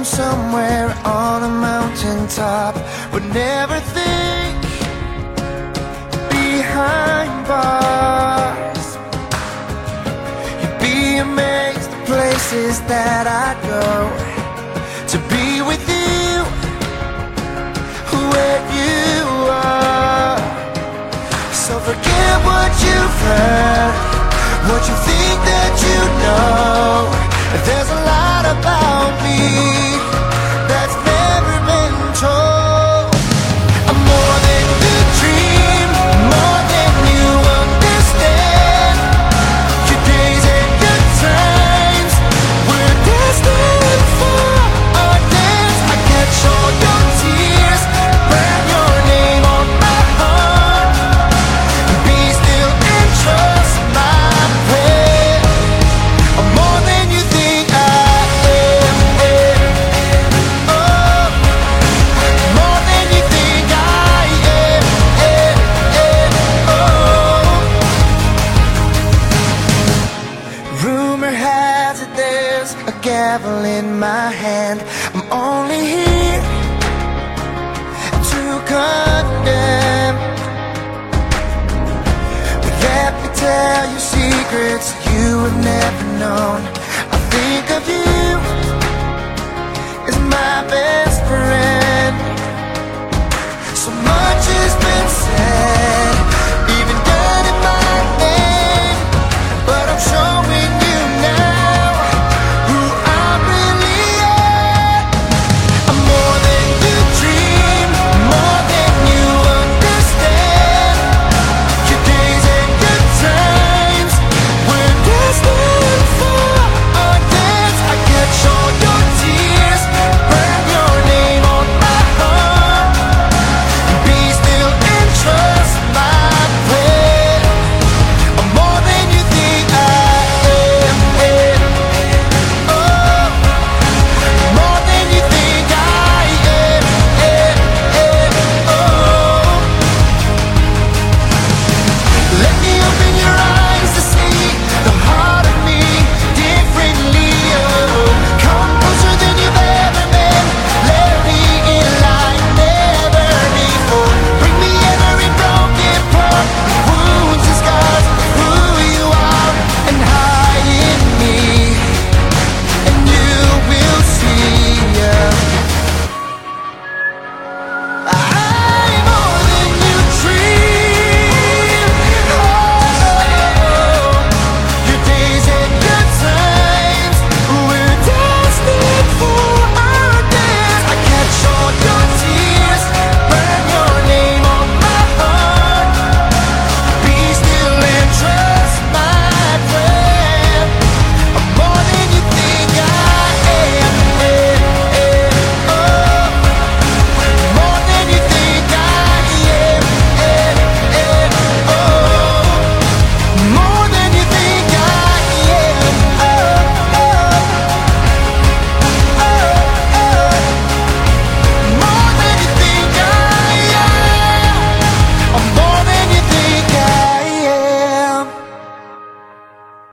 I'm somewhere on a mountaintop, would never think behind bars. You'd be amazed the places that I go to be with you, where you are. So forget what you've heard, what you think that you know. There's a lot about me that's never been told. I'm more than you dream, more than you understand. Your days and your times, we're destined for our dance. I catch all your tears, burn your name on my heart. Be still and trust my plan. I'm more than you think I am. Oh, more than you think I am. Oh. Rumor has it there's a gavel in my hand. I'm only here to condemn. But let me tell you secrets you have never known. I think of you